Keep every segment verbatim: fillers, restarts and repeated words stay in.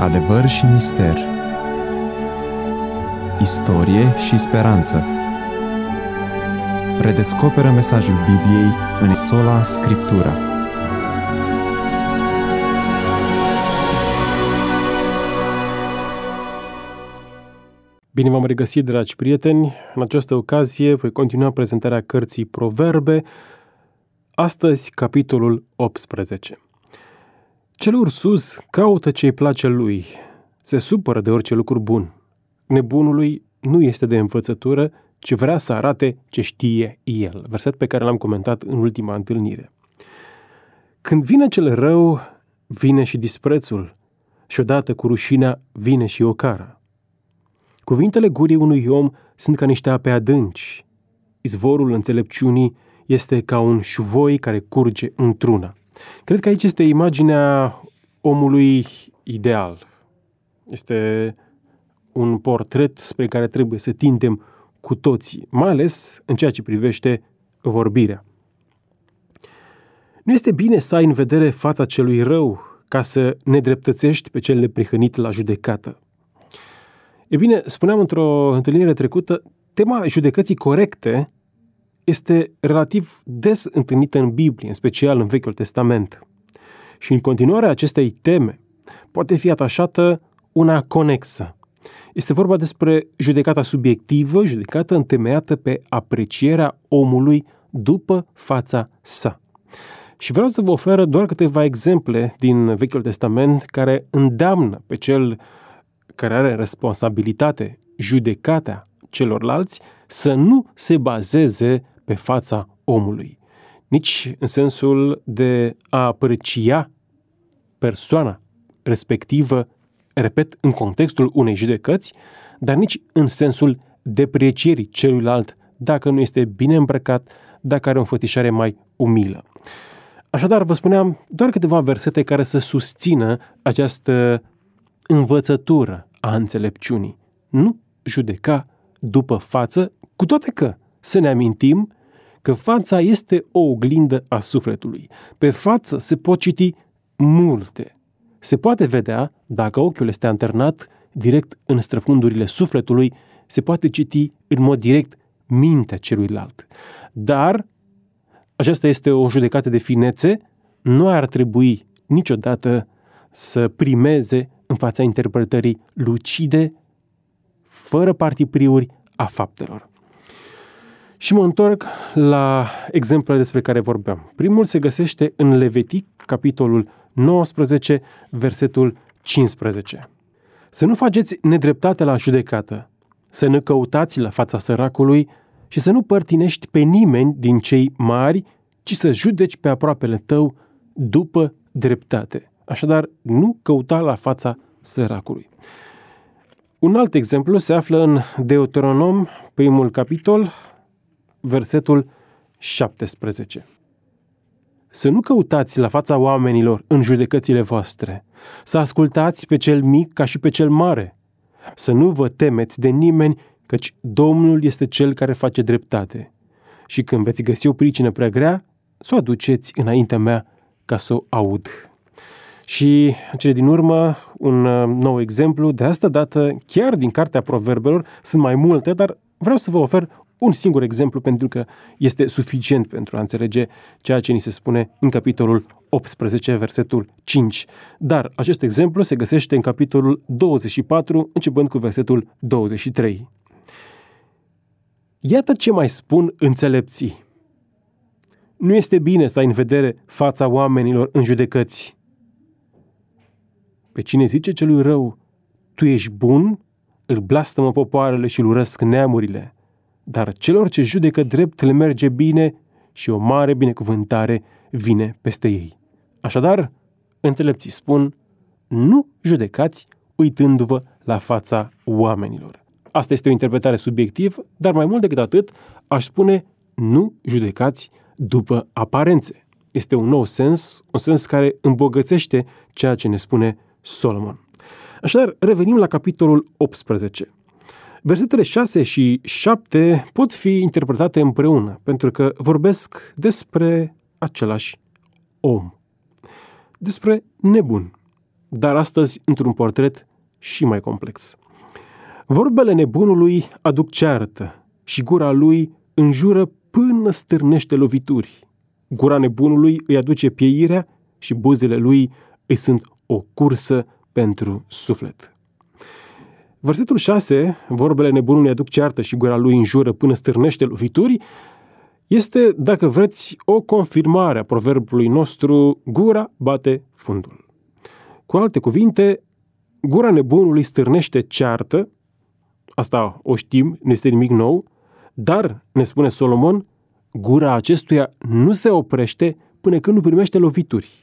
Adevăr și mister, istorie și speranță. Redescoperă mesajul Bibliei în sola Scriptura. Bine v-am regăsit, dragi prieteni! În această ocazie voi continua prezentarea cărții Proverbe, astăzi capitolul optsprezece. Celor sus caută ce-i place lui, se supără de orice lucru bun. Nebunului nu este de învățătură, ci vrea să arate ce știe el. Verset pe care l-am comentat în ultima întâlnire. Când vine cel rău, vine și disprețul, și odată cu rușinea vine și ocara. Cuvintele gurii unui om sunt ca niște ape adânci. Izvorul înțelepciunii este ca un șuvoi care curge într-una. Cred că aici este imaginea omului ideal. Este un portret spre care trebuie să tindem cu toții, mai ales în ceea ce privește vorbirea. Nu este bine să ai în vedere fața celui rău ca să nedreptățești pe cel neprihănit la judecată. E bine, spuneam într-o întâlnire trecută, tema judecății corecte este relativ des întâlnită în Biblie, în special în Vechiul Testament. Și în continuarea acestei teme poate fi atașată una conexă. Este vorba despre judecata subiectivă, judecata întemeiată pe aprecierea omului după fața sa. Și vreau să vă ofer doar câteva exemple din Vechiul Testament care îndeamnă pe cel care are responsabilitate, judecata celorlalți, să nu se bazeze pe fața omului. Nici în sensul de a aprecia persoana respectivă, repet, în contextul unei judecăți, dar nici în sensul deprecierii celuilalt dacă nu este bine îmbrăcat, dacă are o înfățișare mai umilă. Așadar, vă spuneam doar câteva versete care să susțină această învățătură a înțelepciunii. Nu judeca după față, cu toate că să ne amintim că fața este o oglindă a sufletului. Pe față se pot citi multe. Se poate vedea, dacă ochiul este antrenat direct în străfundurile sufletului, se poate citi în mod direct mintea celuilalt. Dar aceasta este o judecată de finețe, nu ar trebui niciodată să primeze în fața interpretării lucide, fără partipriuri a faptelor. Și mă întorc la exemplele despre care vorbeam. Primul se găsește în Levitic, capitolul nouăsprezece, versetul cincisprezece. Să nu faceți nedreptate la judecată, să nu căutați la fața săracului și să nu părtinești pe nimeni din cei mari, ci să judeci pe aproapele tău după dreptate. Așadar, nu căuta la fața săracului. Un alt exemplu se află în Deuteronom, primul capitol, versetul șaptesprezece. Să nu căutați la fața oamenilor în judecățile voastre, să ascultați pe cel mic ca și pe cel mare, să nu vă temeți de nimeni, căci Domnul este cel care face dreptate. Și când veți găsi o pricină prea grea, să o aduceți înaintea mea ca să o aud. Și cele din urmă, un nou exemplu, de asta dată, chiar din Cartea Proverbelor, sunt mai multe, dar vreau să vă ofer un singur exemplu pentru că este suficient pentru a înțelege ceea ce ni se spune în capitolul optsprezece, versetul cinci. Dar acest exemplu se găsește în capitolul douăzeci și patru, începând cu versetul douăzeci și trei. Iată ce mai spun înțelepții. Nu este bine să ai în vedere fața oamenilor în judecăți. Pe cine zice celui rău, tu ești bun, îl blastămă popoarele și îl urăsc neamurile. Dar celor ce judecă drept le merge bine și o mare binecuvântare vine peste ei. Așadar, înțelepții spun, nu judecați uitându-vă la fața oamenilor. Asta este o interpretare subiectivă, dar mai mult decât atât, aș spune, nu judecați după aparențe. Este un nou sens, un sens care îmbogățește ceea ce ne spune Solomon. Așadar, revenim la capitolul optsprezece. Versetele șase și șapte pot fi interpretate împreună, pentru că vorbesc despre același om, despre nebun. dar astăzi într-un portret și mai complex. Vorbele nebunului aduc ceartă și gura lui înjură până stârnește lovituri. Gura nebunului îi aduce pieirea și buzele lui îi sunt o cursă pentru suflet. Versetul șase, vorbele nebunului aduc ceartă și gura lui înjură până stârnește lovituri, este, dacă vreți, o confirmare a proverbului nostru, gura bate fundul. Cu alte cuvinte, gura nebunului stârnește ceartă, asta o știm, nu este nimic nou, dar, ne spune Solomon, gura acestuia nu se oprește până când nu primește lovituri.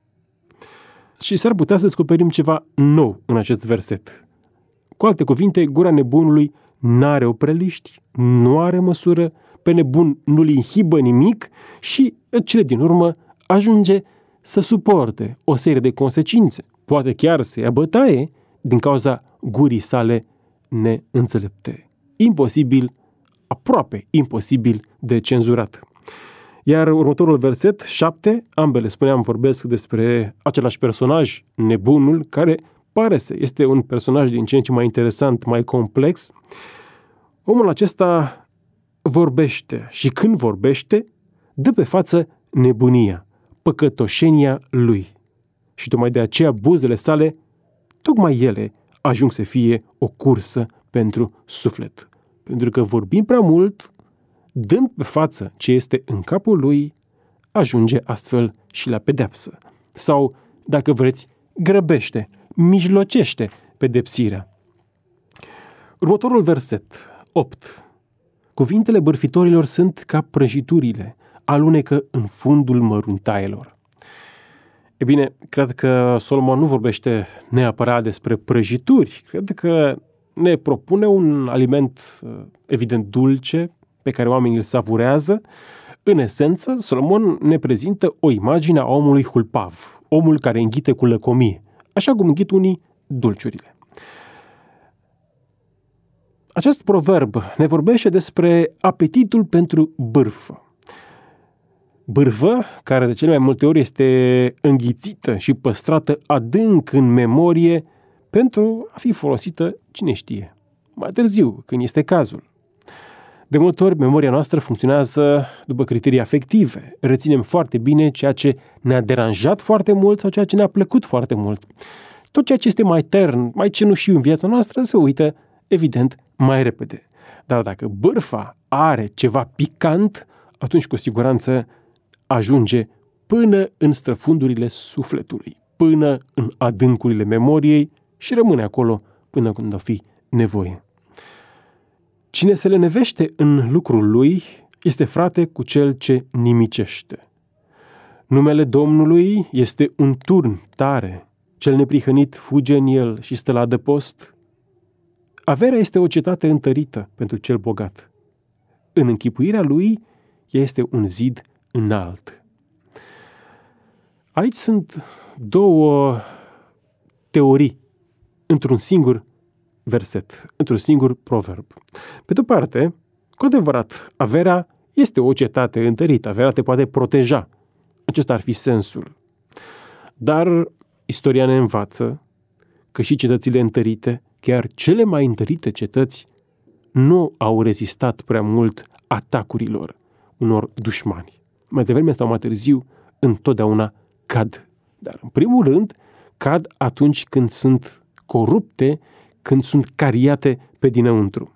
Și s-ar putea să descoperim ceva nou în acest verset. Cu alte cuvinte, gura nebunului n-are opreliști, nu are măsură, pe nebun nu-l inhibă nimic și, cele din urmă, ajunge să suporte o serie de consecințe, poate chiar să ia bătaie din cauza gurii sale neînțelepte. Imposibil, aproape imposibil de cenzurat. Iar următorul verset, șapte, ambele, spuneam, vorbesc despre același personaj, nebunul, care pare să este un personaj din ce în ce mai interesant, mai complex. Omul acesta vorbește și când vorbește, dă pe față nebunia, păcătoșenia lui. Și tocmai de aceea buzele sale, tocmai ele, ajung să fie o cursă pentru suflet. Pentru că vorbim prea mult, dând pe față ce este în capul lui, ajunge astfel și la pedeapsă. Sau, dacă vreți, grăbește, mijlocește pedepsirea. Următorul verset, opt. Cuvintele bârfitorilor sunt ca prăjiturile, alunecă în fundul măruntaielor. E bine, cred că Solomon nu vorbește neapărat despre prăjituri. Cred că ne propune un aliment evident dulce, pe care oamenii îl savurează. În esență, Solomon ne prezintă o imagine a omului hulpav, omul care înghite cu lăcomie, așa cum înghit unii dulciurile. Acest proverb ne vorbește despre apetitul pentru bârfă. Bârfă, care de cele mai multe ori este înghițită și păstrată adânc în memorie pentru a fi folosită, cine știe, mai târziu, când este cazul. De multe ori, memoria noastră funcționează după criterii afective. Reținem foarte bine ceea ce ne-a deranjat foarte mult sau ceea ce ne-a plăcut foarte mult. Tot ceea ce este mai tern, mai cenușiu în viața noastră se uită, evident, mai repede. Dar dacă bârfa are ceva picant, atunci cu siguranță ajunge până în străfundurile sufletului, până în adâncurile memoriei și rămâne acolo până când o fi nevoie. Cine se lenevește în lucrul lui este frate cu cel ce nimicește. Numele Domnului este un turn tare, cel neprihănit fuge în el și stă la adăpost. Averea este o cetate întărită pentru cel bogat. În închipuirea lui, ea este un zid înalt. Aici sunt două teorii într-un singur verset, într-un singur proverb. Pe de-o parte, cu adevărat, averea este o cetate întărită, averea te poate proteja. Acesta ar fi sensul. Dar istoria ne învață că și cetățile întărite, chiar cele mai întărite cetăți, nu au rezistat prea mult atacurilor unor dușmani. Mai devreme sau mai târziu, întotdeauna cad. Dar, în primul rând, cad atunci când sunt corupte, când sunt cariate pe dinăuntru.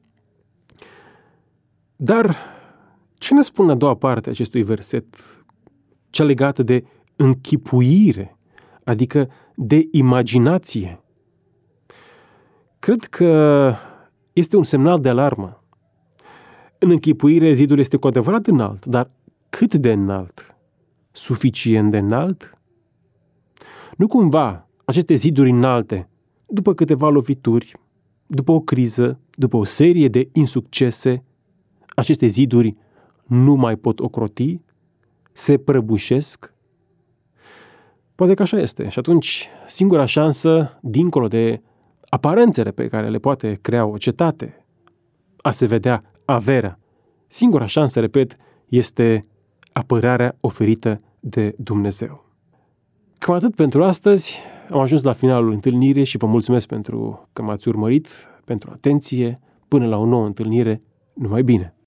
Dar ce ne spune a doua parte a acestui verset? Cea legată de închipuire, adică de imaginație. Cred că este un semnal de alarmă. În închipuire, zidul este cu adevărat înalt, dar cât de înalt? Suficient de înalt? Nu cumva aceste ziduri înalte, după câteva lovituri, după o criză, după o serie de insuccese, aceste ziduri nu mai pot ocroti, se prăbușesc? Poate că așa este. Și atunci, singura șansă, dincolo de aparențele pe care le poate crea o cetate, a se vedea averea, singura șansă, repet, este apărarea oferită de Dumnezeu. Cam atât pentru astăzi. am ajuns la finalul întâlnirii și vă mulțumesc pentru că m-ați urmărit, pentru atenție. Până la o nouă întâlnire, numai bine!